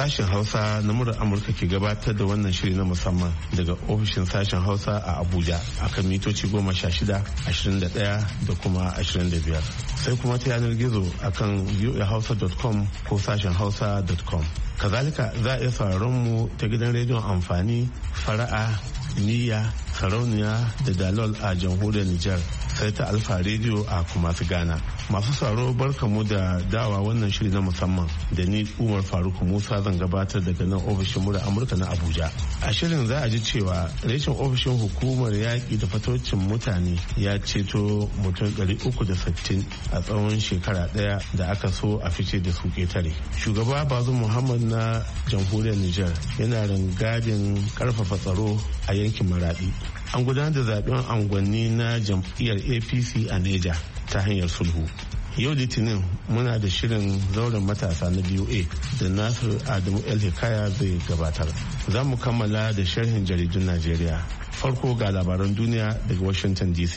Sashen Hausa na murar Amurka ke gabatar da wannan shiri na musamman daga ofishin sashen Hausa a Abuja akan mitoci 16, 21 da kuma 25. Sai kuma ta yanar gizo akan voahausa.com ko sashen hausa.com. Kazalika za a iya sauraron mu ta gidan rediyon amfani, fara'a, niyya, sarauniya da dalol a jamhuriyar Nijar, sai ta Alfa Radio a Kumasi Ghana. Masu sauraro barkamu da dawa wannan shiri na musamman da ni Umar Faruk Musa zan gabatar daga nan ofishin murar Amurka na Abuja. A shirin za a ji cewa reshen ofishin hukumar yaƙi da fatocin mutane ya ceto mutum 360 a tsawon shekara ɗaya da aka so a fice da su ƙetare. Shugaba Bazoum Muhammad na jamhuriyar Nijar yana rangadin karfafa tsaro a yankin Maradi. An gudanar da zaben angwanni na jam'iyyar APC a Neja ta hanyar sulhu. Yau Litinin muna da shirin zauren matasa na BOA da Nasir Adamu El Hikaya zai gabatar. Za mu kammala da sharhin jaridun Najeriya. Farko ga labaran duniya daga Washington DC.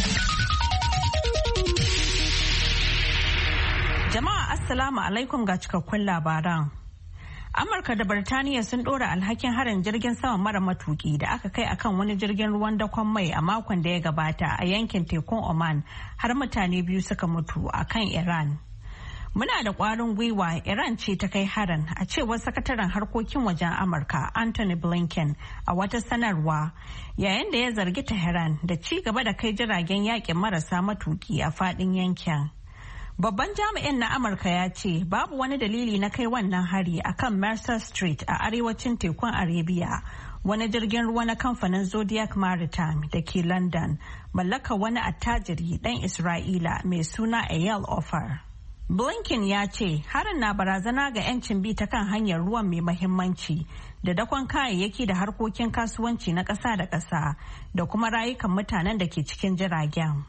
Jama'a Assalamu alaikum ga cikakkun labaran. Amurka da Birtaniya sun ɗora alhakin harin jirgin sama mara matuki da aka kai akan wani jirgin ruwan dakon mai a makon da ya gabata a yankin tekun Oman har mutane biyu suka mutu akan Iran. Muna da ƙwarin gwiwa Iran ce ta kai harin a cewar sakataren harkokin wajen Amurka Anthony Blinken a wata sanarwa yayin da ya zargi Tehran da ci gaba da kai jiragen yakin marasa matuki a faɗin yankin. Babban jami'in na Amurka ya ce babu wani dalili na kai wannan hari a kan Mercer Street a arewacin tekun Arabia, wani jirgin ruwa na kamfanin Zodiac Maritime da ke London, mallaka wani attajiri ɗan Isra'ila mai suna Eyal Ofer. Blinken ya ce harin na barazana ga 'yancin bi ta kan hanyar ruwan mai mahimmanci da dakon kayayyaki da harkokin kasuwanci na ƙasa da ƙasa da kuma rayukan mutanen da ke cikin jiragen.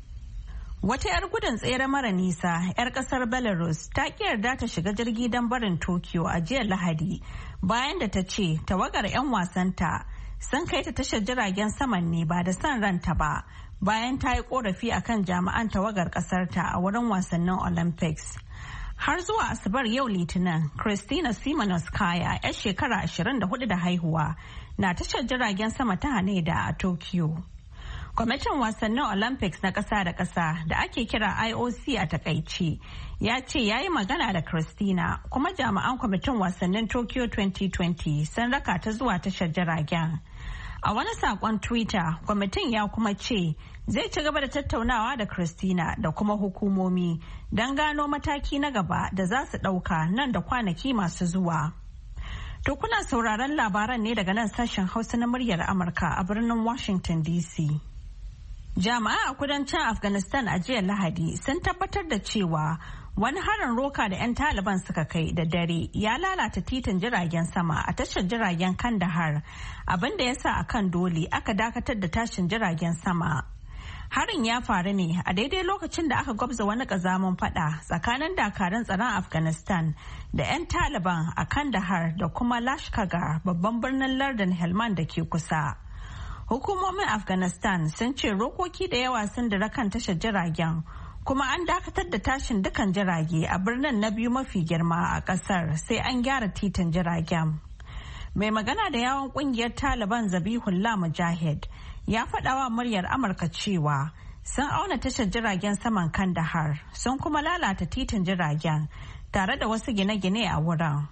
Wata 'yar gudun tsere mara nisa 'yar kasar Belarus ta ki yarda ta shiga jirgi don barin Tokyo a jiya Lahadi bayan da ta ce tawagar 'yan wasanta sun kai ta tashar jiragen saman ne ba da son ranta ba bayan ta yi korafi akan jami'an tawagar kasarta a wurin wasannin Olympics. Har zuwa Asabar yau Litinin, Kristina Simonoskaya 'yar shekara 24 da haihuwa na tashar jiragen sama ta Haneda a Tokyo. Kwamitin wasannin Olympics na ƙasa da ƙasa da ake kira IOC a takaice ya ce ya yi magana da Christina kuma jami'an kwamitin wasannin Tokyo 2020 sun raka ta zuwa tashar jiragen. A wani saƙon Twitter, kwamitin ya kuma ce zai ci gaba da tattaunawa da Christina da kuma hukumomi don gano mataki na gaba da za su ɗauka nan da kwanaki masu zuwa. To kuna sauraron labaran ne daga nan sashen Hausa na muryar Amurka a birnin Washington DC. Jama'a a kudancin Afghanistan a jiya Lahadi sun tabbatar da cewa wani harin roka da 'yan Taliban suka kai da dare ya lalata titin jiragen sama a tashar jiragen Kandahar, abinda ya sa a kan dole aka dakatar da tashin jiragen sama. Harin ya faru ne a daidai lokacin da aka gwabza wani kazamin fada tsakanin dakarun tsaron Afghanistan da 'yan Taliban a Kandahar da kuma Lashkar, babban birnin lardin Helmand da ke kusa. Hukumomin Afghanistan sun ce rokoki da yawa sun dira kan tashar jiragen kuma an dakatar da tashin dukan jirage a birnin na biyu mafi girma a kasar sai an gyara titin jiragen. Mai magana da yawon kungiyar Taliban Zabihullah Mujahid ya faɗawa muryar Amurka cewa sun auna tashar jiragen saman Kandahar sun kuma lalata titin jiragen tare da wasu gine-gine a wurin.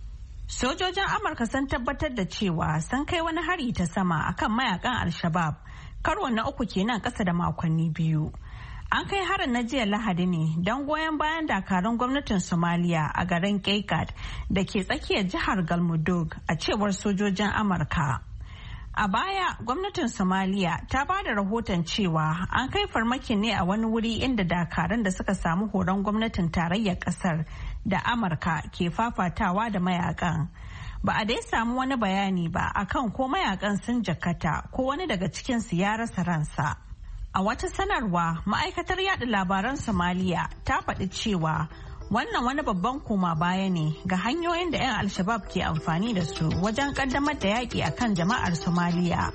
Sojojin Amurka sun tabbatar da cewa sun kai wani hari ta sama akan mayakan Al-Shabaab karo na uku kenan ƙasa da makonni biyu. An kai harin na jiya Lahadi ne don goyon bayan dakarun gwamnatin Somalia a garin Kaikat da ke tsakiyar jihar Galmudug a cewar sojojin Amurka. A baya, gwamnatin Somalia ta ba da rahoton cewa an kai farmakin ne a wani wuri inda dakarun da suka samu horon gwamnatin tarayyar kasar da Amurka ke fafatawa da mayakan. Ba a dai samu wani bayani ba akan ko mayakan sun jakata ko wani daga cikinsu ya rasa ransa. A wata sanarwa, ma'aikatar yada labaran Somalia ta faɗi cewa wannan wani babban koma baya ne ga hanyoyin da 'yan Al-Shabaab ke amfani da su wajen kaddamar da yaƙi a kan jama'ar Somaliya.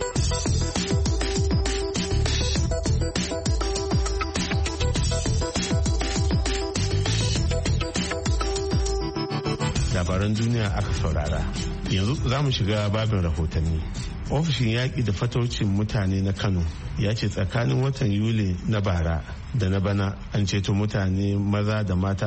Labaran labaran duniya aka saurara. Yanzu za mu shiga babin rahotanni. Ofishin yaƙi da fataucin mutane na Kano ya ce tsakanin watan Yuli na bara da na bana an ceto mutane maza da mata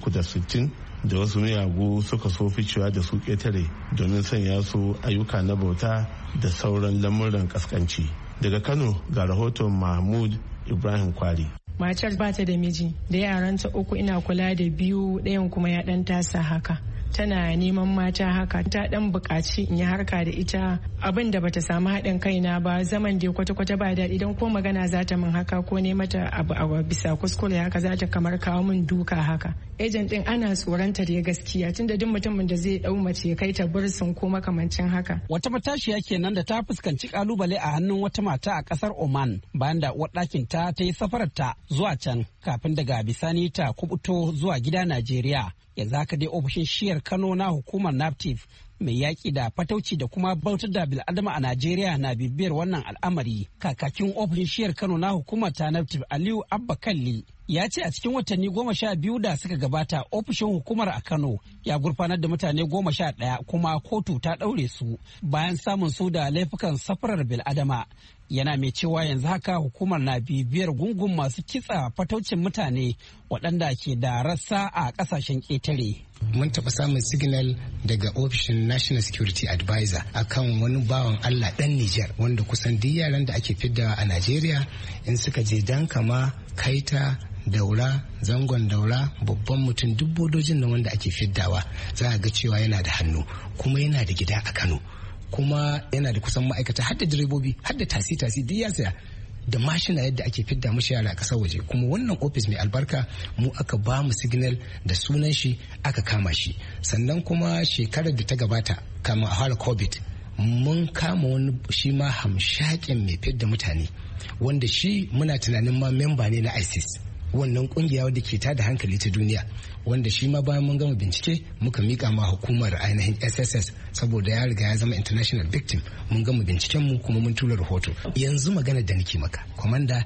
360 da wasu miyagu suka so ficewa da su ƙetare domin sanya su ayyuka na bauta da sauran lamuran kaskanci. Daga Kano ga rahoton Mahmud Ibrahim Kwari. Matar ba ta da miji, da yaranta 3 ina kula da 2, ɗayan kuma ya ɗan tasa haka. Tana neman mata haka, ta dan buƙaci in yi harka da ita, abin da bata samu haɗin kaina ba, zaman da kwata-kwata ba daɗi, idan ko magana za ta min haka ko ne mata abu a bisa kuskure haka za ta kamar kawo min duka haka. Ejen din ana tsoronta da gaskiya, tunda duk mutumin da zai dau mace kai ta bursun ko makamancin haka. Wata matashiya kenan da ta fuskanci kalubale a hannun wata mata a kasar Oman bayan da uwar ɗakin ta yi safarar ta zuwa can kafin daga bisani ta kubuto zuwa gida Najeriya. Yanzu haka dai ofishin shiyar Kano na hukumar NAPTIF mai yaƙi da fatauci da kuma bautar da bil'adama a Najeriya na bibiyar wannan al'amari. Kakakin ofishin shiyar Kano na hukumar ta NAPTIF Aliyu Abba Kalli ya ce a cikin watanni 12 da suka gabata ofishin hukumar a Kano ya gurfanar da mutane 11 kuma kotu ta ɗaure su bayan samun su da laifukan safarar bil'adama. Yana mai cewa yanzu haka hukumar na bibiyar gungun masu kitsa fataucin mutane waɗanda ke da rassa a ƙasashen ƙetare. Mun taɓa samun signal daga ofishin National Security Advisor akan wani bawan Allah ɗan Nijar wanda kusan duk yaran da ake fiddawa a Najeriya in suka je Dankama, Kaita, Daura, Zangon Daura, babban mutum duk bodojin nan wanda ake fiddawa za a ga cewa yana da hannu kuma yana da gida a Kano. Kuma yana da kusan ma'aikata har da direbobi har da tasi duk ya saya da mashina yadda ake fidda mashi yara a kasar waje. Kuma wannan ofis mai albarka mu aka ba mu signal da sunan shi aka kama shi. Sannan kuma shekarar da ta gabata kama a fara covid mun kama wani shi ma hamshakin mai fidda mutane wanda shi muna tunanin ma memba ne na ISIS, wannan kungiya wadda ke tada hankali ta duniya, wanda shi ma bayan mun gama bincike muka mika ma hukumar ainihin SSS saboda ya riga ya zama international victim. Mun gama binciken mu kuma mun tura rahoto. Yanzu magana da nake maka, komanda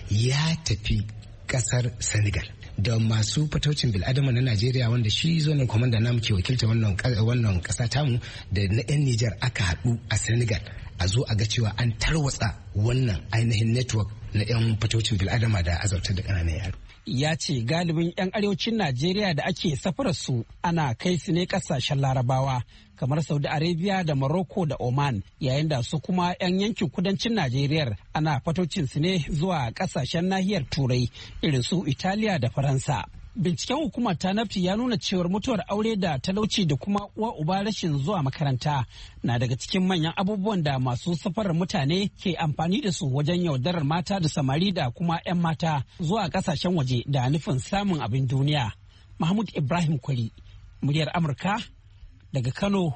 ya tafi kasar Senegal da masu fataucin bil'adama na Najeriya wanda shi zonin komanda namu ke wakilta wannan kasa tamu da na 'yan Nijar aka haɗu a Senegal a zo a ga cewa an tarwatsa wannan ainihin network na 'yan fataucin bil'adama da azabtar da ƙananan yaro. Ya ce galibin 'yan arewacin Najeriya da ake safarar su ana kai su ne kasashen Larabawa kamar Saudi Arabia da Morocco da Oman, yayin da su kuma 'yan yankin kudancin Najeriya ana fataucin su ne zuwa kasashen nahiyar Turai irin su Italiya da Faransa. Binciken hukumar ta NAPTIF ya nuna cewar mutuwar aure da talauci da kuma uwa uba rashin zuwa makaranta na daga cikin manyan abubuwan da masu safarar mutane ke amfani da su wajen yaudarar mata da samari da kuma 'yan mata zuwa kasashen waje da nufin samun abin duniya. Mahmud Ibrahim Kwari, muryar Amurka daga Kano,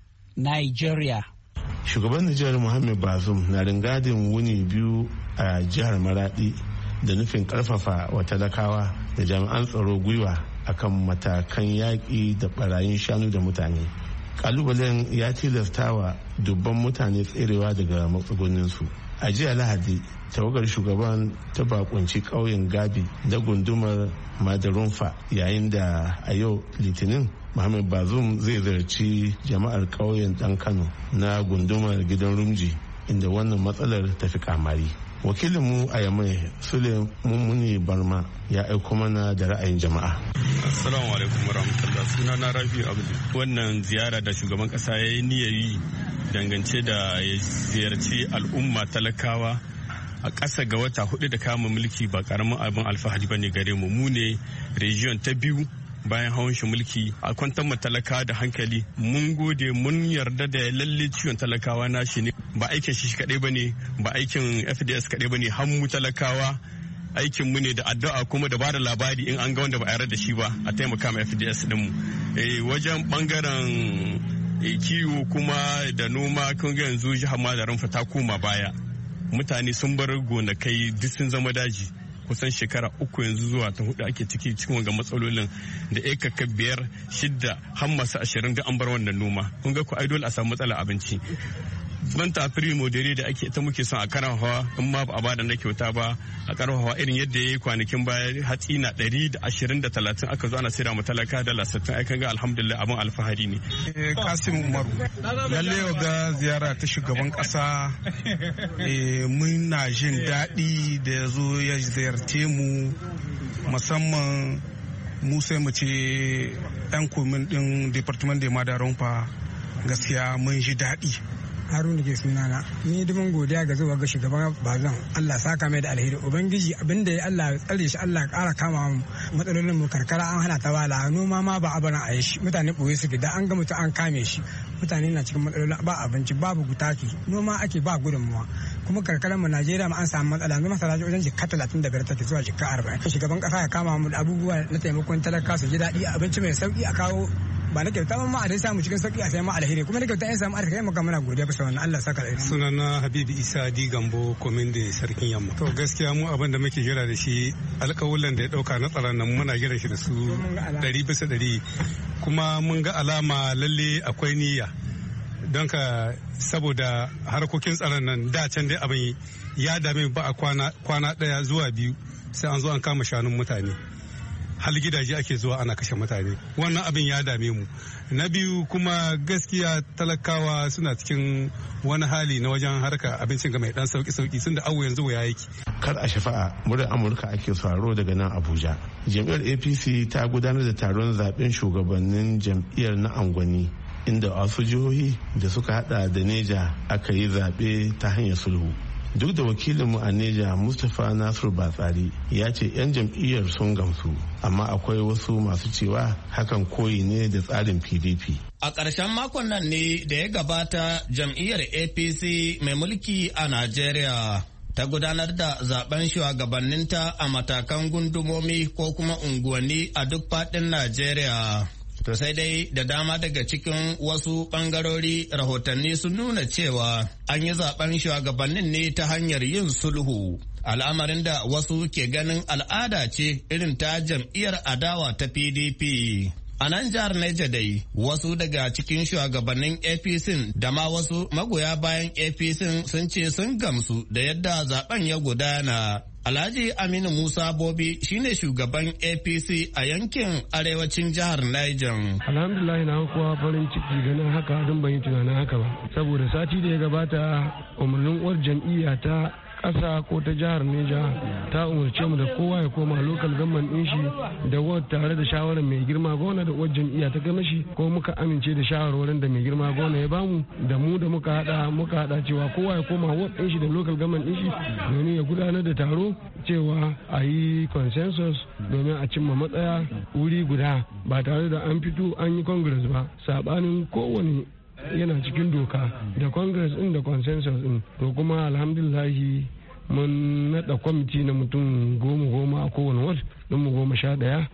Nigeria. Shugaban Nijar Muhammad Bazoum na ringadin wuni 2 a jihar Maradi da nufin karfafa wa talakawa da jami'an tsaro gwiwa akan matakan yaƙi da barayin shanu da mutane. Kalubalen ya tilastawa dubban mutane tserewa daga matsugunninsu. A jiya Lahadi, tawagar shugaban ta bakunci ƙauyen Gabi da gundumar Madarunfa, yayin da a yau Litinin Muhammad Bazoum zai zarci jama'ar ƙauyen ɗan Kano na gundumar gidan Rumji inda wannan matsalar ta fi kamari. Wakilinmu a Yamai Sule Mummuni Barma ya aiko mana da ra'ayin jama'a. Assalamu alaikum warahmatullahi, suna na Rafi Abdu. Wannan ziyara da shugaban kasa ya yi niyyar yi dangance da ya ziyarci al'umma talakawa a ƙasa ga wata 4 da kama mulki ba karamin abin alfahari bane gare mu. Mu ne region ta 2 bayan hawan shi mulki a kwantar mu talakawa da hankali. Mun gode, mun yarda da lalle ciwon talakawa nashi ne, ba aikin shi kadai bane, ba aikin FDS kadai bane, har mu talakawa aikin mu ne da addu'a kuma da bada labari in an ga wanda ba a yarda da shi ba a taimaka ma FDS din mu. Wajen bangaren kiwo kuma da noma kun ga yanzu jihar Madarin ta koma baya, mutane sun bar gonakai duk sun zama daji. Kusan shekara 3 yanzu zuwa ta 4 ake cikin wanga matsalolin da ekaka 5, 6 har masu 20 da an bar wannan noma. Kun ga ku ai dole a samu matsala abinci. banta primo dare da ake ta muke son a karfafa in ma ba a bada na kyauta ba a karfafa irin yadda yayi kwanakin baya hatsi na 120 da 30 aka zo ana sayar mu talaka dala 60 ai kan ga alhamdulillah abun alfahari ne. Kasim Umaru lalle ga ziyara ta shugaban kasa muna jin daɗi da ya zo ya ziyarce mu musamman mu sai mu ce 'yan komin din department da Madarunfa gaskiya mun ji daɗi. Haruna ke sunana ni dumin godiya ga zuwa ga shugaban Bazan Allah saka mai da alheri ubangiji abinda ya Allah tsare shi Allah ƙara kama mu matsalolin mu karkara an hana ta wala noma ma ba abana a yi shi mutane boye su gida an ga mutum an kame shi mutane na cikin matsalolin ba abinci babu gutaki noma ake ba gudunmuwa kuma karkarar mu Najeriya ma an samu matsala noma masara wajen jikka 35 take zuwa jikka 40 shugaban kasa ya kama mu da abubuwa na taimakon talaka su ji daɗi abinci mai sauki a kawo ba na kyauta ma a dai samu cikin sauki a sai ma alheri kuma na kyauta in samu alheri maka muna godiya bisa wannan Allah saka alheri. Sunana Habibu Isa Di Gambo kominde sarkin yamma. To gaskiya mu abin da muke jira da shi alƙawulan da ya dauka na tsaron nan muna jiran shi da su 100% kuma mun ga alama lalle akwai niyya don ka saboda harkokin tsaron nan da can dai abin ya dame ba a kwana daya zuwa biyu sai an zo an kama shanun mutane. Hal gidaje ake zuwa ana kashe mutane wannan abin ya dame mu. Na biyu kuma gaskiya talakawa suna cikin wani hali na wajen harka abincin ga mai dan sauki sun da awo yanzu ya yake. Kar a shafa'a muryar Amurka ake sauraro daga nan Abuja. Jam'iyyar APC ta gudanar da taron zaben shugabannin jam'iyyar na angwani inda wasu jihohi da suka hada da Neja aka yi zaɓe ta hanyar sulhu. Duk da wakilinmu a Neja Mustapha Nasiru Batsari ya ce 'yan jam'iyyar sun gamsu, amma akwai wasu masu cewa hakan koyi ne da tsarin PDP. A ƙarshen makon nan ne da ya gabata jam'iyyar APC mai mulki a Najeriya ta gudanar da zaben shugabanninta a matakan gundumomi ko kuma unguwanni a duk faɗin Najeriya. To sai dai da dama daga cikin wasu bangarori rahotanni sun nuna cewa an yi zaben shugabannin ne ta hanyar yin sulhu. Al'amarin da wasu ke ganin al'ada ce irin ta jam'iyyar adawa ta PDP. A nan jihar Niger dai wasu daga cikin shugabannin APC da ma wasu magoya bayan APC sun ce sun gamsu da yadda zaben ya gudana. Alhaji Aminu Musa Bobi shine shugaban APC a yankin arewacin jihar Niger. Alhamdulillah na kuwa farin ciki ganin haka don ban yi tunanin haka ba. Saboda sati da ya gabata umarnin uwar jam'iyya ta ƙasa ko ta jihar Neja ta umarce mu da kowa ya koma lokal government din shi da ward tare da shawarar mai girma gona da uwar jam'iyya ta gama shi ko muka amince da shawarwarin da mai girma gona ya bamu da mu da muka hada cewa kowa ya koma ward din shi da lokal government din shi domin ya gudanar da taro cewa a yi consensus domin a cimma matsaya wuri guda ba tare da an fito an yi congress ba sabanin kowane yana cikin doka da congress din da consensus din to kuma alhamdulillahi mun nada kwamiti na mutum 10 a kowane ward don mu 11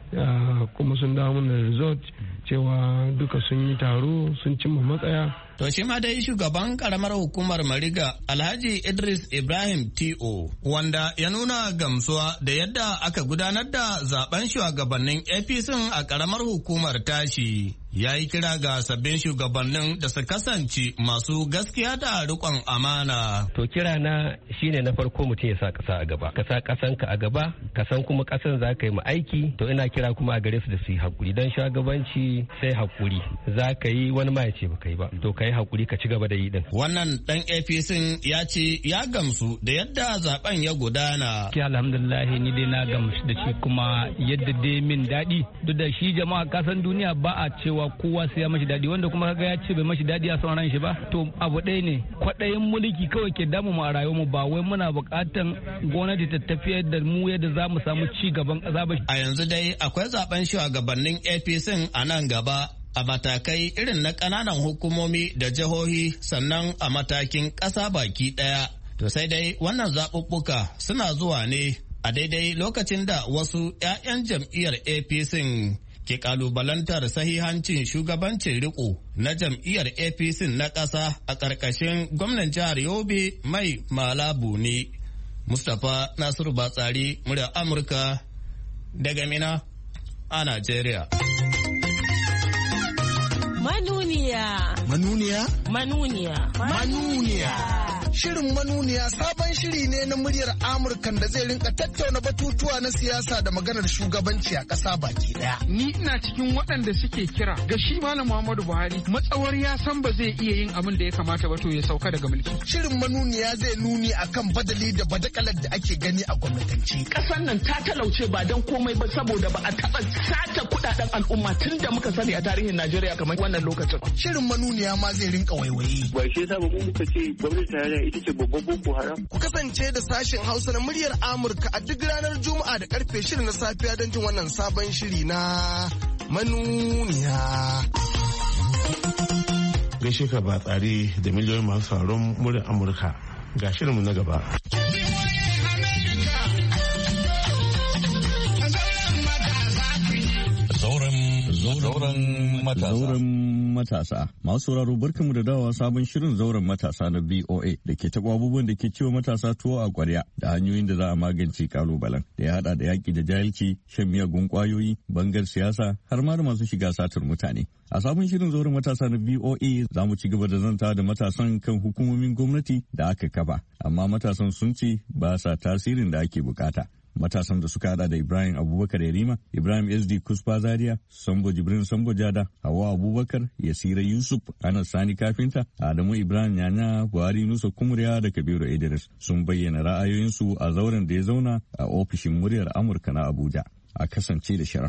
kuma sun dawo mana result cewa duka sun yi taro sun cimma matsaya. To shi ma dai shugaban karamar hukumar Mariga Alhaji Idris Ibrahim T.O. wanda ya nuna gamsuwa da yadda aka gudanar da zaben shugabannin APC a karamar hukumar tashi. Ya yi kira ga sabbin shugabannin da su kasance masu gaskiya da riƙon amana. To kira na shine na farko mutum ya sa ƙasa a gaba. Ka sa ƙasanka a gaba, ka san kuma ƙasan za ka yi ma aiki. To ina kira kuma a gare su da su yi haƙuri. Don shugabanci sai haƙuri. Za ka yi wani ma ya ce ba ka yi ba. To ka yi haƙuri ka ci gaba da yi din. Wannan ɗan APC ya ce ya gamsu da yadda zaben ya gudana. Ki alhamdulillah ni dai na gamsu da shi kuma yadda dai min daɗi. Duk da shi jama'a kasan duniya ba a cewa kowa sai ya mashi daɗi wanda kuma kaga ya ce bai mashi daɗi a son ran shi ba to abu ɗaya ne kwaɗayin mulki kawai ke damu mu a rayuwar mu ba wai muna buƙatan gwamnati ta tafiyar da mu yadda za mu samu ci gaban ƙasa ba. A yanzu dai akwai zaben shugabannin APC a nan gaba a matakai irin na ƙananan hukumomi da jihohi sannan a matakin ƙasa baki ɗaya. To sai dai wannan zaɓuɓɓuka suna zuwa ne a daidai lokacin da wasu 'ya'yan jam'iyyar APC ke kalubalantar sahihancin shugabancin riko na jam'iyyar APC na ƙasa a ƙarƙashin gwamnan jihar Yobe Mai Malabu ne. Mustapha Nasiru Batsari, muryar Amurka daga Mina a Najeriya. Manuniya. Manuniya? Manuniya. Manuniya. Shirin Manuniya sabon shiri ne na muryar Amurka da zai rinka tattauna batutuwa na siyasa da maganar shugabanci a ƙasa baki daya. Ni ina cikin waɗanda suke kira ga shi Malam Muhammadu Buhari matsawar ya san ba zai iya yin abin da ya kamata ba to ya sauka daga mulki. Shirin Manuniya zai nuni akan badali da badakalar da ake gani a gwamnatance. Ƙasar nan ta talauce ba don komai ba saboda ba a taɓa sace kuɗaɗen al'umma tun da muka sani a tarihin Najeriya kamar wannan lokacin. Shirin Manuniya ma zai rinka waiwaye. Ba shi yasa ba mu muka ce gwamnati tarayya ita ce babban boko haram. Ku kasance da sashen Hausa na muryar Amurka a duk ranar Juma'a da karfe 6 na safiya don jin wannan sabon shiri na Manuniya. Gaishe ka ba tsari da miliyoyin masu sauraron muryar Amurka ga shirinmu na gaba. Zauren matasa. Masu sauraro barkanmu da dawowa sabon shirin zauren matasa na VOA da ke taɓa abubuwan da ke ciwo matasa tuwo a ƙwarya da hanyoyin da za a magance kalubalen da ya haɗa da yaƙi da jahilci, shan miyagun ƙwayoyi, bangar siyasa har ma da masu shiga satar mutane. A sabon shirin zauren matasa na VOA za mu ci gaba da zanta da matasan kan hukumomin gwamnati da aka kafa, amma matasan sun ce ba sa tasirin da ake bukata. Matasan da suka hada da Ibrahim Abubakar Yarima, Ibrahim SD Kuspa Zaria, Sambo Jibrin Sambo Jada, Hawa Abubakar, Yasira Yusuf, Anas Sani Kafinta, Adamu Ibrahim Yanya, Buhari Nusa Kumriya da Kabiru Idris sun bayyana ra'ayoyinsu a zauren da ya zauna a ofishin muryar Amurka na Abuja. A kasance da shirin.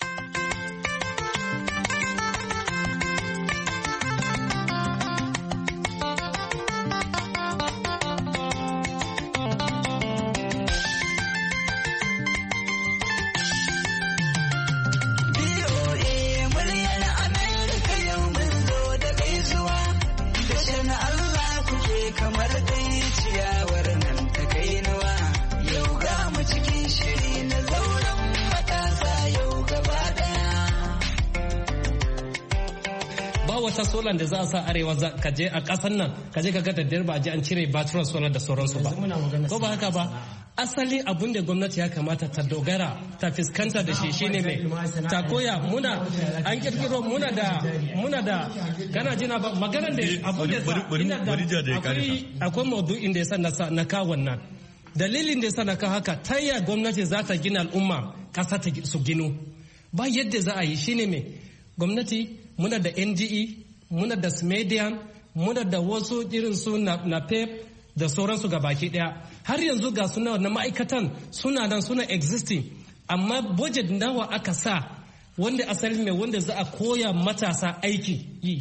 wata solar da za a sa arewa ka je a kasan nan ka je ka ga daddare ba a je an cire baturan solar da sauransu ba ko ba haka ba. Asali abun da gwamnati ya kamata ta dogara ta fuskanta da shi shine mai ta koya muna an kirkiro muna da kana jina ba maganar da abu da akwai maudu'in da ya sa na kawo wannan dalilin da ya sa na kawo haka ta yaya gwamnati za ta gina al'umma kasa ta su gino ba yadda za a yi shine mai gwamnati muna da NDE muna da Smedian muna da wasu irin su na PEP da sauransu ga baki daya har yanzu ga suna na ma'aikatan suna nan suna existing amma budget nawa aka sa wanda asali mai wanda za a koya matasa aiki yi.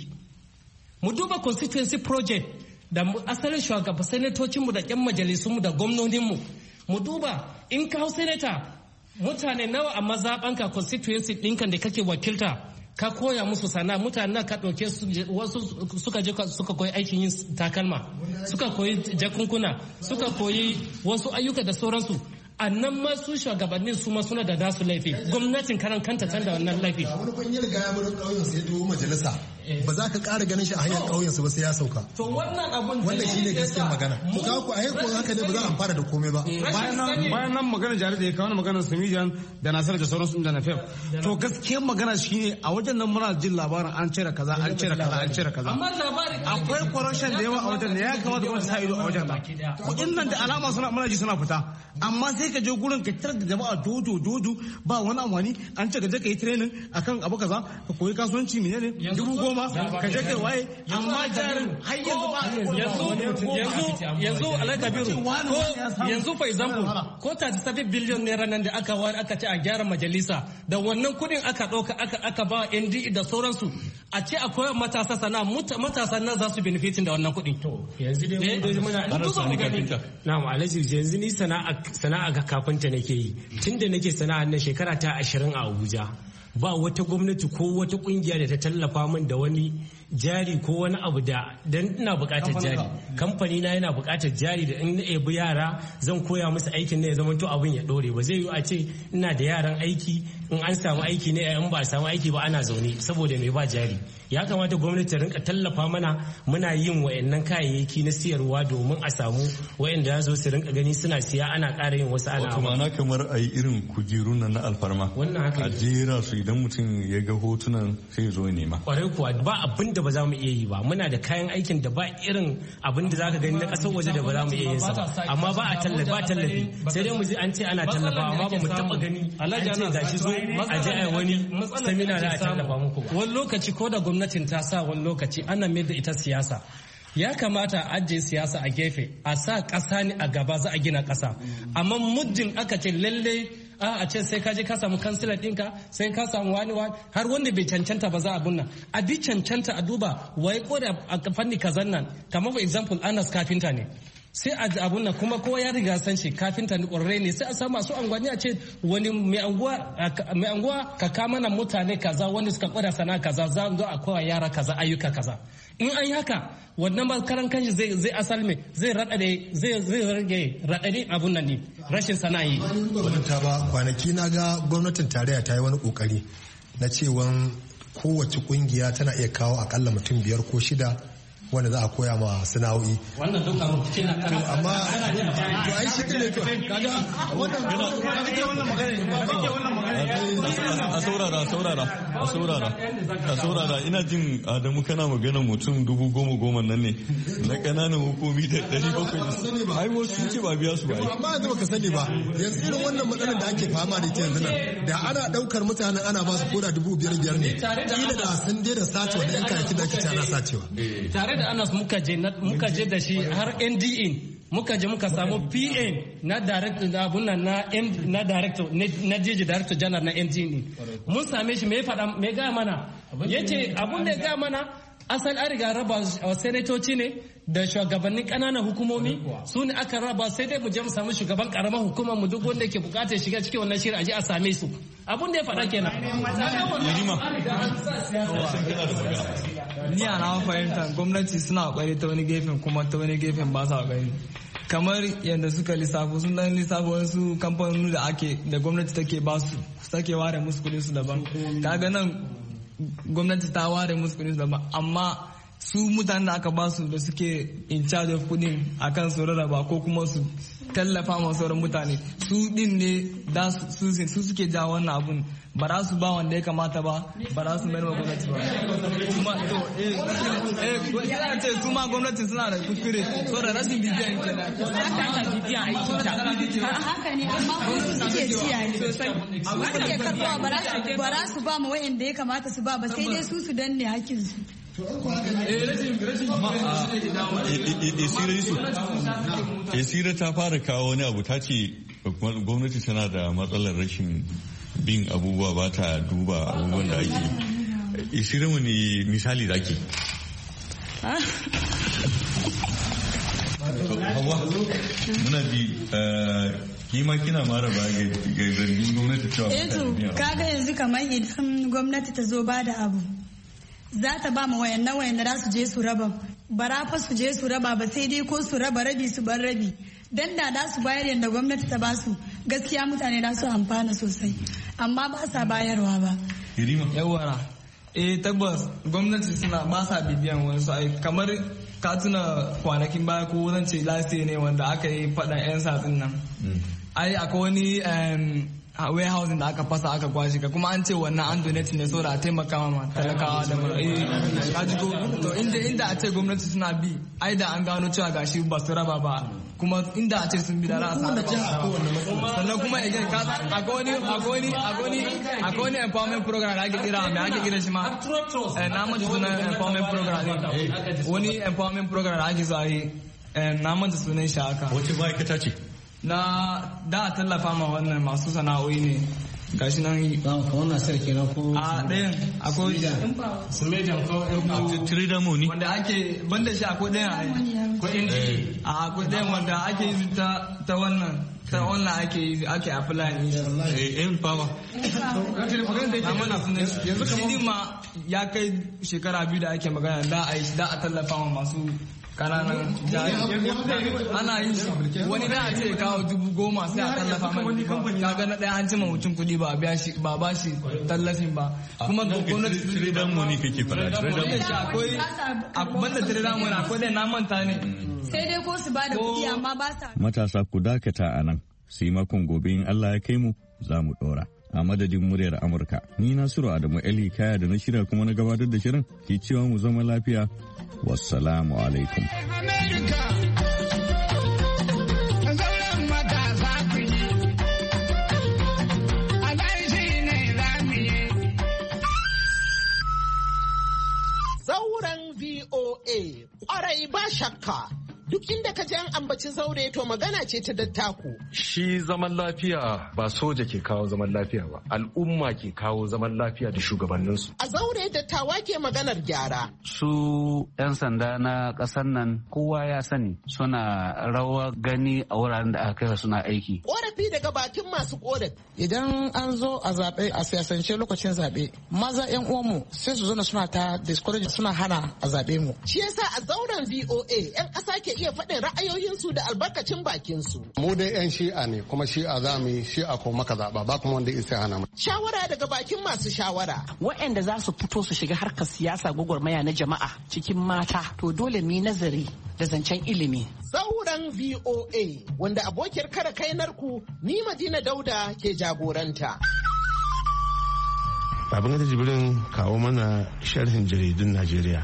Mu duba constituency project da asalin shugaban sanatocinmu da 'yan majalisunmu da gwamnoninmu mu duba in kawo senator mutane nawa a mazaɓanka constituency ɗinkan da kake wakilta ka koya musu sana'a mutane ka ɗauke wasu suka je suka koyi aikin yin takalma suka koyi jakunkuna suka koyi wasu ayyuka da sauransu a nan ma su shugabannin su ma suna da dasu laifi gwamnatin karan kanta can da wannan laifi. Wani kun yi riga ya bar ƙauyen sai to majalisa ba za ka ƙara ganin shi a hanyar ƙauyen su ba sai ya sauka. To wannan shine gaskiyar magana. To ka ku a ko haka ne ba za a amfana da komai ba. Bayan nan magana jare da ya kawo magana Samijan da Nasir da sauransu da Nafef. To gaskiyar magana shine a wajen nan muna jin labarin an cire kaza an cire kaza an cire kaza. Amma labarin akwai corruption da yawa a wajen da ya kamata gwamnati ta ido a wajen nan. Kuɗin nan da alama muna ji suna fita amma sai ka je gurin ka tarar da jama'a dodo ba wani amfani an ce ka je ka yi training akan abu kaza ka koyi kasuwanci menene 10,000 ka je kai waye amma jarin har yanzu yanzu Alhaji Kabiru ko yanzu for example ko 37 billion naira nan da aka wari aka ce a gyara majalisa da wannan kudin aka dauka aka ba NDE da sauransu a ce akwai matasa sana'a matasa nan za su benefitin da wannan kudin. To yanzu dai muna na'am Alhaji yanzu ni sana'a ga kafinta nake yi tunda nake sana'a na shekara ta 20 a Abuja ba wata gwamnati ko wata kungiya da ta tallafa min da wani jari ko wani abu dan ina buƙatar jari kamfani na yana buƙatar jari da in ebi yara zan koya musu aikin ne ya zama to abin ya dore ba zai yi a ce ina da yaran aiki in an samu aiki ne in ba a samu aiki ba ana zaune saboda mai ba jari. Ya kamata gwamnati ta rinka tallafa mana muna yin wayannan kayayyaki na siyarwa domin a samu wayanda za su rinka gani suna siya ana ƙara yin wasu ana wato ma'ana kamar a yi irin kujerun nan na alfarma a jera su idan mutum ya ga hotunan sai ya zo ya nema. Kwarai kuwa ba abin da ba za mu iya yi ba muna da kayan aikin da ba irin abin da za ka gani na ƙasar waje da ba za mu iya yin sa ba amma ba tallafi sai dai mu ji an ce ana tallafa amma ba mu taɓa gani an ce gashi zo a je a wani samina da a tallafa muku ba. Wani lokaci ko da gwamnatin ta sa wani lokaci ana mai da ita siyasa ya kamata a ajiye siyasa a gefe a sa ƙasa ne a gaba za a gina ƙasa amma muddin aka ce lalle a ce sai ka je ka samu kansila ɗinka sai ka samu wani har wanda bai cancanta ba za a bunna a bi cancanta a duba wai ko da a fanni kazan nan kamar for example Anas kafinta ne sai a abun nan kuma kowa ya riga san shi kafinta ni ƙwararre ne sai a samu masu angwani a ce wani mai anguwa ka kama na mutane kaza wanda suka kwada sana kaza za a kowa yara kaza ayyuka kaza in an yi haka wannan makaran kanshi zai asal me zai rage raɗaɗi abun nan ne rashin sana'i. ta ba kwanaki na ga gwamnatin tarayya ta yi wani kokari na cewa kowace kungiya tana iya kawo akalla mutum 5 ko 6 wanda za a koya ma sana'o'i. Wannan duk abu kina kan amma to ai shi ne to kaga wannan a saurara ina jin Adamu kana magana mutum 10,000 nan ne na kananan hukumi da 700 ai wasu ce ba biya su ba amma yanzu baka sani ba yanzu irin wannan matsalar da ake fama da ita yanzu nan da ana daukar mutanen ana ba su koda 5,500 ne kila da sun da sace wannan yan kayakin da ake tana sacewa tare da Anas muka je da shi har NDN muka je muka samu PN na director da abun nan na director na jeji director general na NDN mun same shi me ga mana yace abun da ya ga mana asal an riga raba senatoci ne da shugabannin kananan hukumomi su ne aka raba sai dai mu je mu samu shugaban karamar hukumar mu duk wanda yake bukatar shiga cikin wannan shirin aje a same su abun da ya faɗa kenan. Ni a na fahimta gwamnati suna kwari ta wani gefen kuma ta wani gefen ba sa kwari kamar yadda suka lissafo sun dan lissafo wasu kamfanoni da gwamnati take ba su sake ware musu kudin su daban kaga nan gwamnati ta ware musu kudin su daban amma su mutanen da aka ba su da suke in charge of kudin akan su rarraba ko kuma su tallafa ma sauran mutane su din ne da su suke ja wannan abun ba za su ba wanda ya kamata ba za su mai gwamnati ba kuma ce su ma gwamnati suna da kuskure so da rashin bibiyan kenan haka ne amma kuma suke ciya ne sosai suke karɓa ba za su ba ma wa'anda ya kamata su ba sai dai su danne hakkin su. Esira ta fara kawo wani abu ta ce gwamnati tana da matsalar rashin bin abubuwa ba ta duba abubuwan da ake. Esira wani misali da ake? Hawa, muna ji kima kina mara ba ga zargin gwamnati cewa kaga yanzu kamar idan gwamnati ta zo ba da abu za ta ba ma wayannan za su je su raba bara fa su je su raba ba sai dai ko su raba rabi su bar rabi dan da su bayar yadda gwamnati ta ba su gaskiya mutane da su amfana sosai amma ba sa bayarwa ba. Yawara tabbas gwamnati suna ba sa bibiyan wasu ai kamar ka tuna kwanakin baya ko zan ce last ne wanda aka yi faɗan 'yan satsin nan ai akwai wani warehouse da aka fasa aka kwashe ka kuma an ce wannan an donate ne saboda a taimaka ma talakawa da kaji ko to inda a ce gwamnati suna bi ai da an gano cewa gashi ba su raba ba kuma inda a ce sun bi da rasa sannan kuma again akwai wani empowerment program da ake kira mai ake kira shi ma na manta sunan empowerment program wani empowerment program da ake zuwa yi na manta sunan shi haka wace ma'aikata ce na da tallafa ma wannan masu sana'o'i ne gashi nan wannan sarki na ko a ɗayan akwai sumejan ko trader money wanda ake banda shi akwai ɗayan a kudin wanda ake yi ta wannan ta online ake apply ne Empower yanzu kamar ma ya kai shekara 2 da ake magana da a tallafa wa masu kananan ana yin shi wani da a ce kawo 10,000 sai a tallafa mai kaga na ɗaya an cima mutum kuɗi ba ba shi tallafin ba kuma gwamnati trade money kake fara akwai banda trade money akwai dai na manta ne sai dai ko su ba da kuɗi amma ba sa matasa ku dakata a nan sai makon gobe in Allah ya kai mu za mu ɗora. A madadin muryar Amurka, ni Nasiru Adamu Ali Kaya da na shirya kuma na gabatar da shirin ke cewa mu zama lafiya. Wassalamu alaikum. Zauren VOA, ƙwarai ba shakka. Duk inda ka ji an ambaci zaure to magana ce ta dattako. Shi zaman lafiya ba soja ke kawo zaman lafiya ba, al'umma ke kawo zaman lafiya da shugabanninsu. A zaure dattawa ke maganar gyara. Su 'yan sanda na ƙasar nan kowa ya sani suna rawa gani a wuraren da aka kai suna aiki. Ƙorafi daga bakin masu ƙorafi. Idan an zo a zaɓe a siyasance lokacin zaɓe, maza 'yan uwanmu sai su zana suna ta discourage suna hana a zaɓe mu. Shi yasa a zauren VOA 'yan ƙasa ke iya faɗin ra'ayoyinsu da albarkacin bakinsu. Mu dai 'yan shi'a ne kuma shi'a za mu yi shi'a ko maka zaɓa ba kuma wanda isa hana mu. Shawara daga bakin masu shawara. Waɗanda za su fito su shiga harkar siyasa gwagwarmaya na jama'a cikin mata to dole mu yi nazari da zancen ilimi. Zauren VOA wanda abokiyar kare kainarku ni Madina Dauda ke jagoranta. Babangida Jibrin kawo mana sharhin jaridun Najeriya.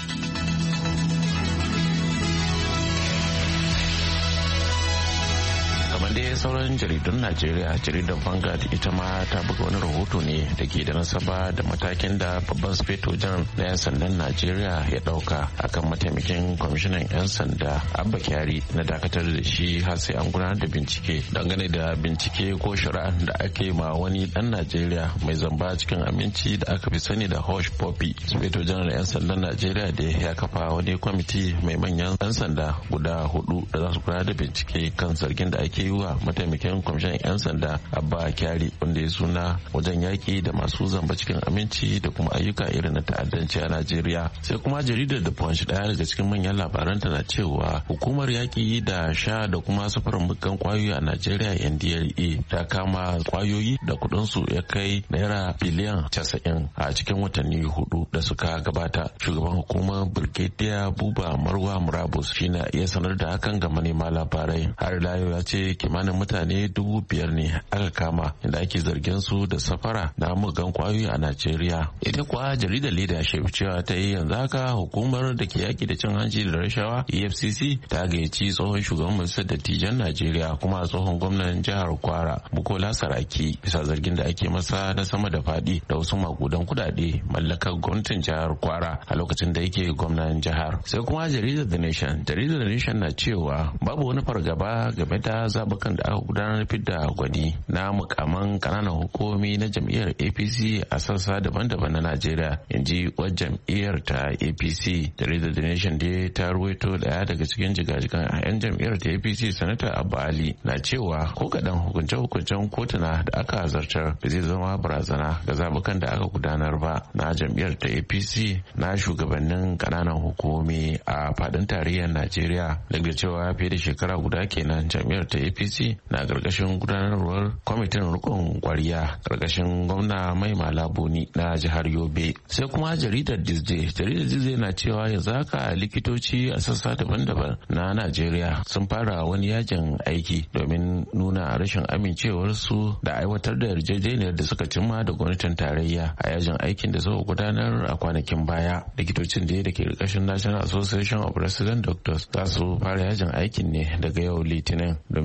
dai sauran jaridun Najeriya, jaridar Vanguard ita ma ta buga wani rahoto ne da ke da nasaba da matakin da babban sufeto janar na 'yan sandan Najeriya ya dauka akan mataimakin kwamishinan 'yan sanda Abba Kyari na dakatar da shi har sai an gudanar da bincike dangane da bincike ko shari'a da ake ma wani dan Najeriya mai zamba cikin aminci da aka fi sani da Hush Puppy. Sufeto janar 'yan sandan Najeriya da ya kafa wani kwamiti mai manyan 'yan sanda guda 4 da za su gudanar da bincike kan zargin da ake yi wa mataimakin kwamishinan 'yan sanda Abba Kyari wanda ya suna wajen yaki da masu zamba cikin aminci da kuma ayyuka irin na ta'addanci a Najeriya. Sai kuma jaridar da Punch, daya daga cikin manyan labaranta na cewa hukumar yaki da sha da kuma safarin muggan kwayoyi a Najeriya NDLEA ta kama kwayoyi da kudin su ya kai naira biliyan 90 a cikin watanni 4 da suka gabata. Shugaban hukumar Brigadier Buba Marwa Murabus shine ya sanar da hakan ga manema labarai. Har layo ya ce kimanin mutane 5,000 ne aka kama inda ake zargin su da safara na muggan kwayoyi a Najeriya. Ita kuwa jaridar Leadership cewa ta yi yanzu haka hukumar da ke yaki da cin hanci da rashawa EFCC ta gayyaci tsohon shugaban majalisar dattijan Najeriya kuma tsohon gwamnan jihar Kwara Bukola Saraki bisa zargin da ake masa na sama da fadi da wasu makudan kudade mallakar gwamnatin jihar Kwara a lokacin da yake gwamnan jihar. Sai kuma jaridar The Nation na cewa babu wani fargaba game da zabukan da aka gudanar fidda gwani na mukaman kananan hukumomi na jam'iyyar APC a sassa daban-daban na Najeriya, inji wajen jam'iyyar ta APC. Jaridar The Nation dai ta ruwaito daya daga cikin jigajigan a 'yan jam'iyyar ta APC Sanata Abba Ali na cewa ko kadan hukunce-hukuncen kotuna da aka zartar da zai zama barazana ga zabukan da aka gudanar ba na jam'iyyar ta APC na shugabannin kananan hukumomi a fadin tarayyar Najeriya. Daga cewa fiye da shekara guda kenan jam'iyyar ta APC na gargashin gudanarwar kwamitin rikon kwariya gargashin gwamna Mai Malabuni na jihar Yobe. Sai kuma jaridar Dizde na cewa yanzu haka likitoci a sassa daban-daban na Najeriya sun fara wani yajin aiki domin nuna rashin amincewarsu da aiwatar da yarjejeniyar da suka cimma da gwamnatin tarayya a yajin aikin da suka gudanar a kwanakin baya. Likitocin da ke karkashin National Association of Resident Doctors za su fara yajin aikin ne daga yau Litinin domin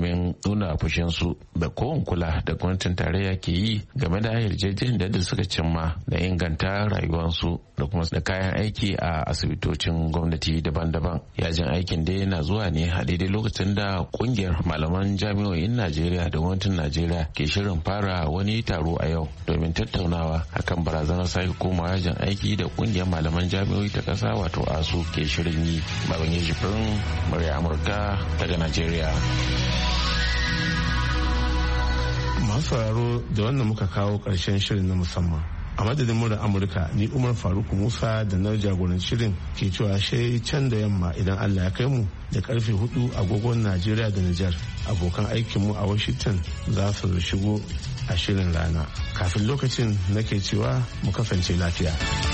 nuna fushinsu da kowane kula da gwamnatin tarayya ke yi game da yarjejeniyar da suka cimma da inganta rayuwarsu da kuma da kayan aiki a asibitocin gwamnati daban-daban. Yajin aikin dai yana zuwa ne a daidai lokacin da kungiyar malaman jami'o'in Najeriya da gwamnatin Najeriya ke shirin fara wani taro a yau domin tattaunawa akan barazanar sake komawa yajin aiki da kungiyar malaman jami'o'i ta kasa wato ASU ke shirin yi. Babangiji Firin, murya Amurka daga Najeriya. Masu sauraro da wannan muka kawo ƙarshen shirin na musamman. A madadin murar Amurka ni Umar Faruk Musa da na jagoranci shirin ke cewa shai can da yamma idan Allah ya kai mu da karfe 4 agogon Najeriya da Nijar. Abokan aikinmu a Washington za su shigo a shirin rana. Kafin lokacin nake cewa mu kasance lafiya.